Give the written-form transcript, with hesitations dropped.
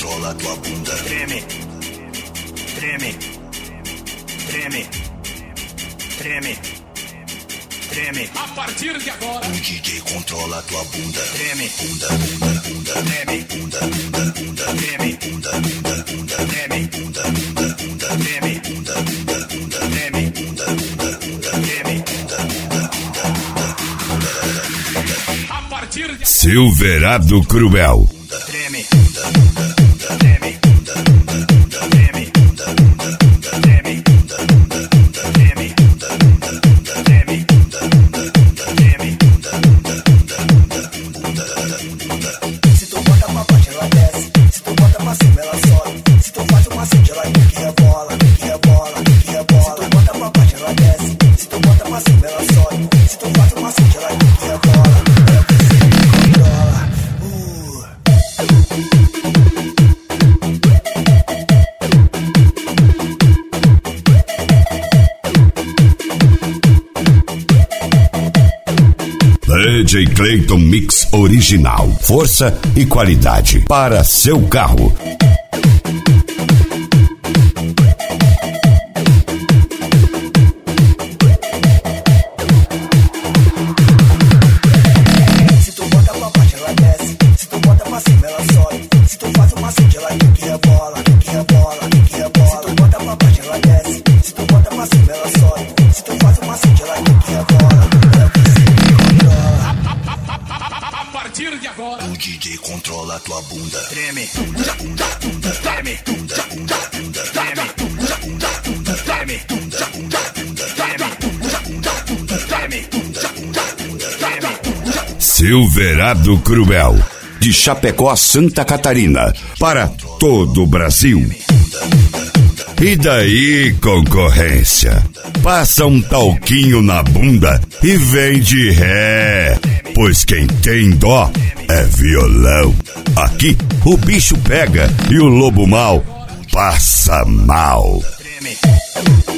controla tua bunda. Treme, treme, treme, treme, treme. A partir de agora, O DJ controla tua bunda. Treme, Bunda, bunda, bunda, treme, bunda, bunda, bunda, treme, bunda, bunda, bunda, treme, bunda, bunda, bunda, treme, bunda, bunda, bunda, treme, bunda, bunda, bunda, treme. a partir de Silverado Cruel. Treme, treme, treme, treme, treme, treme, Se tu bota pra baixo, ela desce. Se tu bota pra cima, ela sobe. Se tu faz uma macete, ela que rebola, que rebola, que rebola. Se tu bota pra baixo, ela desce. Se tu bota pra cima, ela sobe. Se tu faz uma macete, ela que rebola. Ela que controla. DJ Clayton Mix Original. Força e qualidade para seu carro. Se tu bota pra baixo, ela desce. Se tu bota pra cima, ela sobe. Se tu faz uma macete, ela que rebola, que rebola, que rebola. Se tu bota pra baixo, ela desce. Se tu bota pra cima, ela sobe. Se tu faz uma macete, ela que rebola. Ela que controla. a partir de agora, O DJ controla tua bunda. treme, Bunda, bunda, bunda, treme, bunda, bunda, bunda, treme, bunda, bunda, bunda, treme, bunda, bunda, bunda, treme, bunda, bunda, bunda, treme, bunda, bunda, bunda, treme. Silverado Cruel. De Chapecó, Santa Catarina. Para todo o Brasil. E daí, concorrência? Passa um talquinho na bunda e vem de ré. Pois quem tem dó é violão. Aqui o bicho pega e o lobo mau passa mal. Treme,